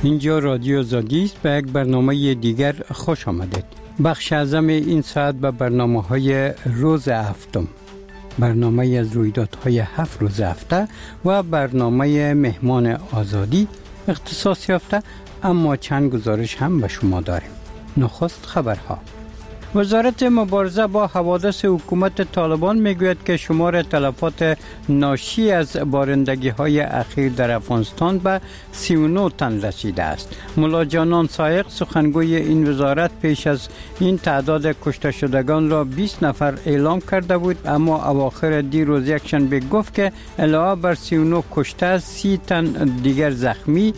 اینجا رادیو آزادی است. به یک برنامه دیگر خوش آمدید. بخش اعظم این ساعت به برنامه‌های روز هفتم، برنامه از رویدادهای 7 روز هفته و برنامه مهمان آزادی اختصاص یافته، اما چند گزارش هم به شما داریم. نخست خبرها. وزارت مبارزه با حوادث حکومت طالبان میگوید که شمار تلفات ناشی از بارندگی‌های اخیر در افغانستان به 39 تن رسیده است. ملا جانان سایق سخنگوی این وزارت پیش از این تعداد کشته شدگان را 20 نفر اعلام کرده بود، اما اواخر دیروز یکشنبه گفت که علاوه بر 39 کشته 30 تن دیگر زخمی،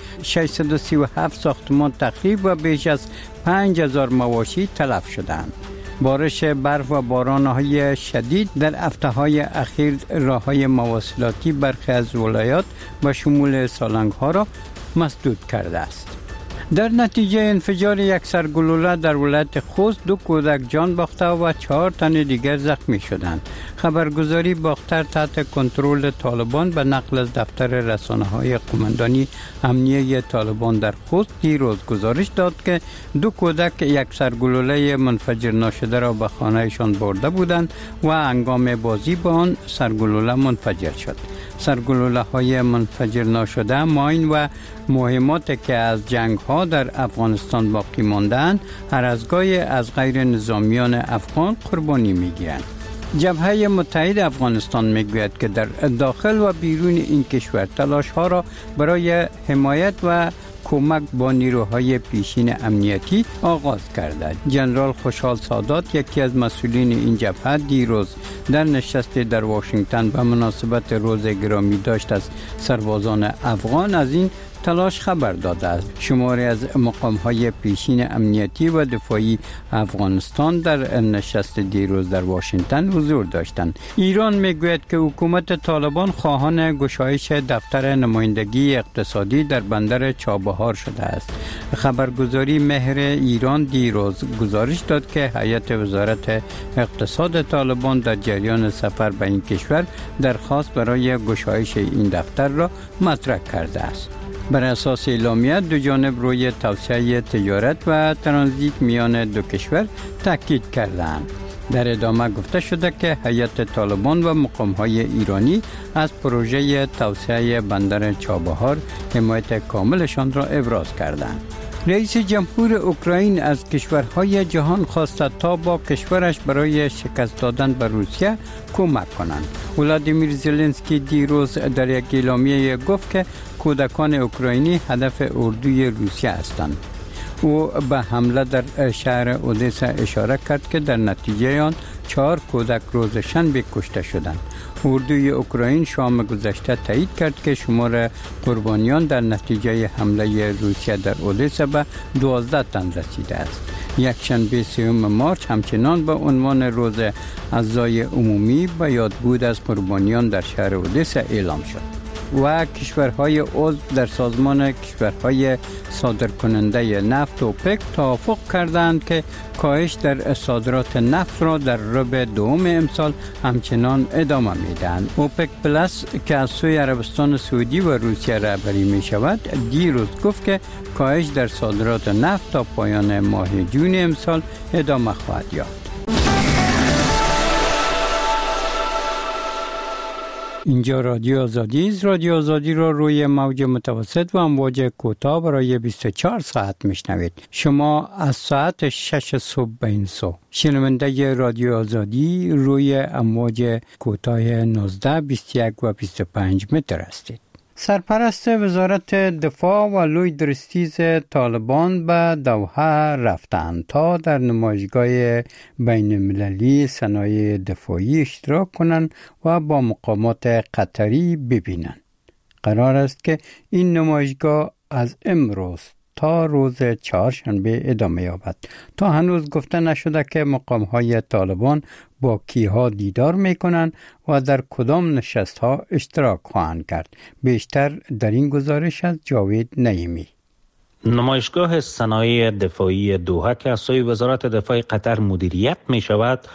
637 ساختمان تخریب و بیش از 5000 مواشی تلف شدند. بارش برف و باران‌های شدید در هفته‌های اخیر راه‌های مواصلاتی برخی از ولایات و شمول سالنگ‌ها را مسدود کرده است. در نتیجه انفجار یک سرگلوله در ولایت خوست 2 کودک جان باخته و 4 تن دیگر زخمی شدند. خبرگزاری باختر تحت کنترل طالبان به نقل از دفتر رسانه‌های قماندانی امنیه طالبان در خوست دیروز گزارش داد که 2 کودک یک سرگلوله منفجر ناشده را به خانه‌شان برده بودند و هنگام بازی با آن سرگلوله منفجر شد. سرگلوله‌های منفجر ناشده ماین و مهماتی که از جنگ‌ها در افغانستان باقی ماندند، هر از گاهی از غیر نظامیان افغان قربانی می‌گیرند. جبهه متحد افغانستان میگوید که در داخل و بیرون این کشور تلاش‌ها را برای حمایت و کمک با نیروهای پیشین امنیتی آغاز کرده. جنرال خوشحال سادات، یکی از مسئولین این جبهه، دیروز در نشست در واشنگتن به مناسبت روز گرامی داشت از سربازان افغان از این تلاش خبر داده است. شماری از مقام‌های پیشین امنیتی و دفاعی افغانستان در نشست دیروز در واشنگتن حضور داشتند. ایران میگوید که حکومت طالبان خواهان گشایش دفتر نمایندگی اقتصادی در بندر چابهار شده است. خبرگزاری مهر ایران دیروز گزارش داد که هیئت وزارت اقتصاد طالبان در جریان سفر به این کشور درخواست برای گشایش این دفتر را مطرح کرده است. بر اساس اعلامیه دو جانب روی توسعه تجارت و ترانزیت میان دو کشور تاکید کردند. در ادامه گفته شده که هیئت طالبان و مقام‌های ایرانی از پروژه توسعه بندر چابهار حمایت کاملشان را ابراز کردند. رئیس جمهور اوکراین از کشورهای جهان خواسته تا با کشورش برای شکست دادن به روسیه کمک کنند. ولادیمیر زلنسکی دیروز در یک اعلامیه گفت که کودکان اوکراینی هدف اردوی روسیه هستند. او به حمله در شهر اودسا اشاره کرد که در نتیجه آن 4 کودک روز شنبه کشته شدند. اردوی اوکراین شام گذشته تایید کرد که شمار قربانیان در نتیجه حمله روسیه در اودسا به 12 تن رسیده است. یکشنبه 3 مارس همچنان به عنوان روز عزای عمومی به یادبود از قربانیان در شهر اودسا اعلام شد. و کشورهای عضو در سازمان کشورهای صادرکننده نفت اوپک توافق کردند که کاهش در صادرات نفت را در ربع دوم امسال همچنان ادامه میدهند. اوپک پلاس که از سوی عربستان سعودی و روسیه رهبری می شود دیروز گفت که کاهش در صادرات نفت تا پایان ماه جون امسال ادامه خواهد یافت. اینجا رادیو آزادی است. رادیو آزادی را روی موج متوسط و امواج کوتاه برای 24 ساعت میشنوید. شما از ساعت 6 صبح به این سو شنونده رادیو آزادی روی امواج کوتاه 19، 21 و 25 متر هستید. سرپرست وزارت دفاع و لوی درستیز طالبان به دوحه رفتند تا در نمایشگاه بین المللی صنایع دفاعی اشتراک کنند و با مقامات قطری ببینند. قرار است که این نمایشگاه از امروز تا روز چهارشنبه ادامه یابد. تا هنوز گفته نشده که مقام‌های طالبان با کیها دیدار می‌کنند و در کدام نشست‌ها اشتراک خواهند کرد. بیشتر در این گزارش از جاوید نعیمی. نمایشگاه صنایع دفاعی دوحه که از سوی وزارت دفاع قطر مدیریت می شود